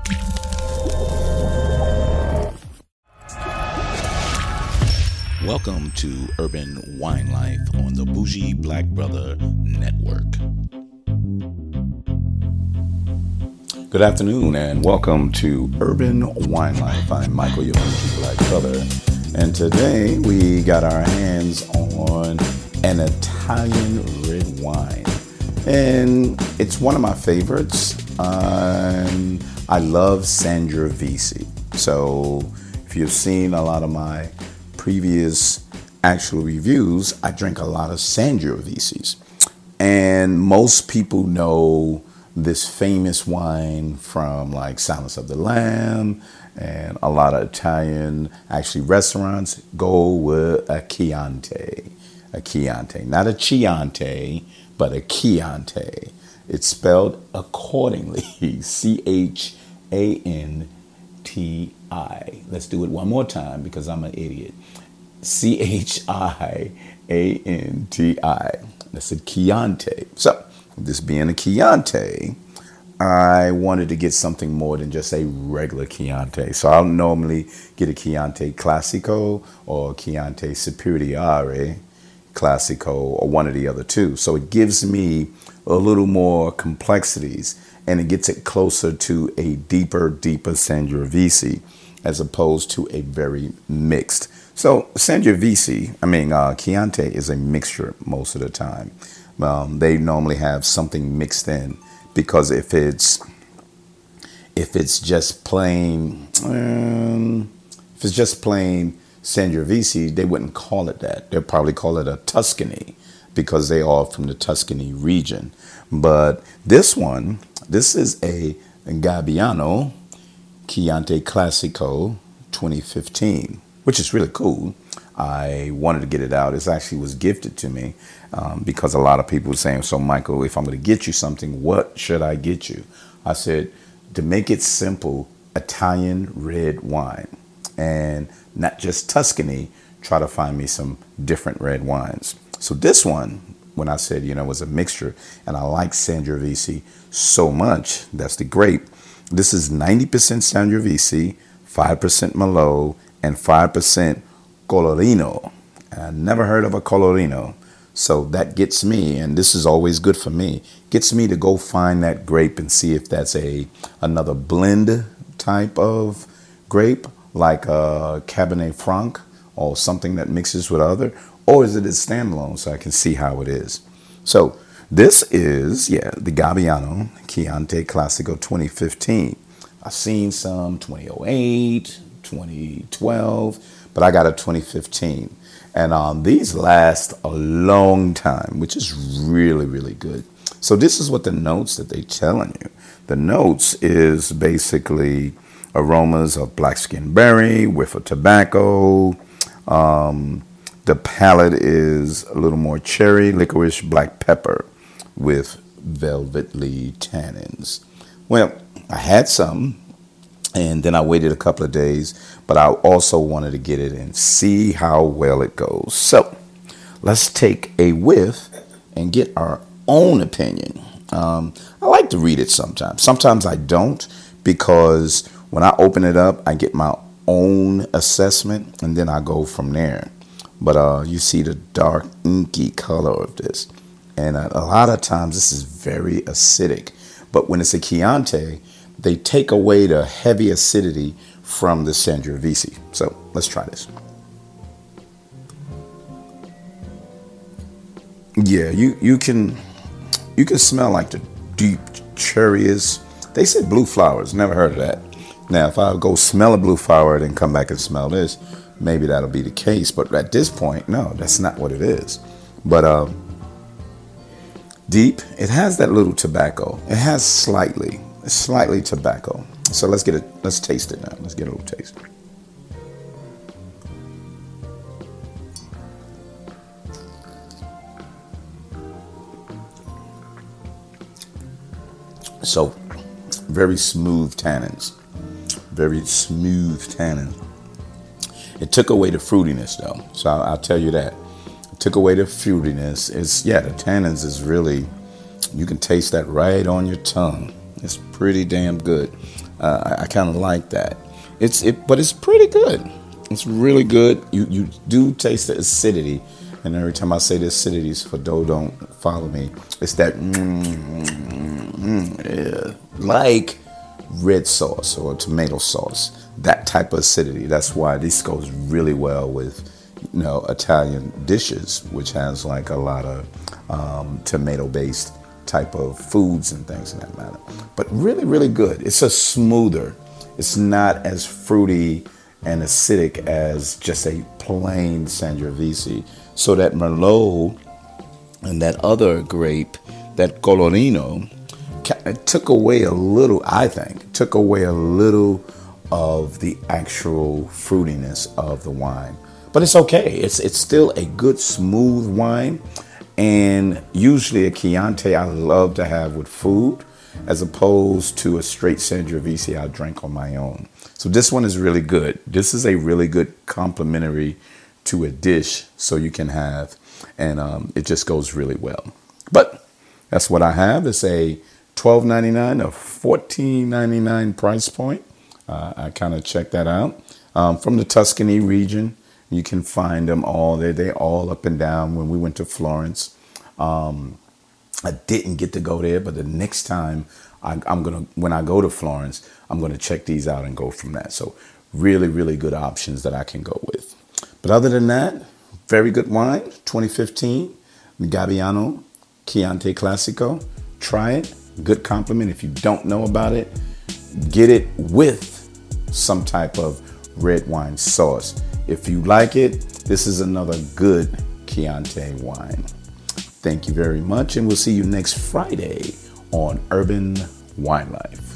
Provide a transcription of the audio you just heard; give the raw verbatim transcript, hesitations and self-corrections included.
Welcome to Urban Wine Life on the Bougie Black Brother Network. Good afternoon and welcome to Urban Wine Life. I'm Michael, your Bougie Black Brother, and today we got our hands on an Italian red wine, and it's one of my favorites. Um, I love Sangiovese. So if you've seen a lot of my previous actual reviews, I drink a lot of Sangioveses. And most people know this famous wine from like Silence of the Lamb, and a lot of Italian actually restaurants go with a Chianti. A Chianti, not a Chianti, but a Chianti. It's spelled accordingly, C H A N T I. Let's do it one more time because I'm an idiot. C H I A N T I. That's a Chianti. So, this being a Chianti, I wanted to get something more than just a regular Chianti. So, I'll normally get a Chianti Classico or Chianti Superiore Classico or one of the other two. So, it gives me a little more complexities and it gets it closer to a deeper, deeper Sangiovese as opposed to a very mixed. So Sangiovese, I mean, uh, Chianti is a mixture most of the time. Um, they normally have something mixed in because if it's if it's just plain, um, if it's just plain Sangiovese, they wouldn't call it that. They'll probably call it a Tuscany because they are from the Tuscany region. But this one, this is a Gabbiano Chianti Classico twenty fifteen. Which is really cool. I wanted to get it out. It actually was gifted to me um, because a lot of people were saying, so Michael, if I'm going to get you something, what should I get you? I said, to make it simple, Italian red wine. And not just Tuscany, try to find me some different red wines. So this one, when I said, you know, was a mixture, and I like Sangiovese so much, that's the grape. This is ninety percent Sangiovese, five percent Merlot, and five percent Colorino. And I never heard of a Colorino. So that gets me, and this is always good for me, gets me to go find that grape and see if that's a another blend type of grape, like a Cabernet Franc or something that mixes with other, or is it a standalone so I can see how it is. So this is, yeah, the Gabbiano Chianti Classico twenty fifteen. I've seen some twenty oh eight, twenty twelve, but I got a twenty fifteen. And um, these last a long time, which is really, really good. So this is what the notes that they're telling you. The notes is basically aromas of black skin berry, whiff of tobacco. Um, the palate is a little more cherry, licorice, black pepper with velvetly tannins. Well, I had some. And then I waited a couple of days, but I also wanted to get it and see how well it goes. So let's take a whiff and get our own opinion. Um, I like to read it sometimes. Sometimes I don't, because when I open it up, I get my own assessment and then I go from there. But uh, you see the dark inky color of this. And a, a lot of times this is very acidic. But when it's a Chianti, they take away the heavy acidity from the Sangiovese. So let's try this. Yeah, you, you can you can smell like the deep cherries. They said blue flowers. Never heard of that. Now, if I go smell a blue flower and then come back and smell this, maybe that'll be the case. But at this point, no, that's not what it is. But uh, deep, it has that little tobacco. It has slightly. Slightly tobacco. So let's get it. Let's taste it now. Let's get a little taste. So very smooth tannins. Very smooth tannins. It took away the fruitiness though. So I'll, I'll tell you that. It took away the fruitiness. It's yeah, the tannins is really, you can taste that right on your tongue. It's pretty damn good. Uh, I, I kind of like that. It's it, but it's pretty good. It's really good. You you do taste the acidity, and every time I say the acidity, for those don't follow me, it's that mm, mm, mm, yeah, like red sauce or tomato sauce. That type of acidity. That's why this goes really well with, you know, Italian dishes, which has like a lot of um, tomato-based type of foods and things in that matter. But really, really good. It's a smoother. It's not as fruity and acidic as just a plain Sangiovese. So that Merlot and that other grape, that Colorino, it took away a little, I think, took away a little of the actual fruitiness of the wine. But it's okay. It's it's still a good, smooth wine. And usually a Chianti I love to have with food, as opposed to a straight Sangiovese I drink on my own. So this one is really good. This is a really good complementary to a dish, so you can have, and um, it just goes really well. But that's what I have. It's a twelve ninety-nine or fourteen ninety-nine price point. Uh, I kind of checked that out. Um, from the Tuscany region, you can find them all. They they all up and down. When we went to Florence, um, I didn't get to go there, but the next time I, I'm gonna, when I go to Florence, I'm gonna check these out and go from that. So really, really good options that I can go with. But other than that, very good wine. twenty fifteen Gabbiano Chianti Classico. Try it. Good compliment. If you don't know about it, get it with some type of red wine sauce. If you like it, this is another good Chianti wine. Thank you very much, and we'll see you next Friday on Urban Wine Life.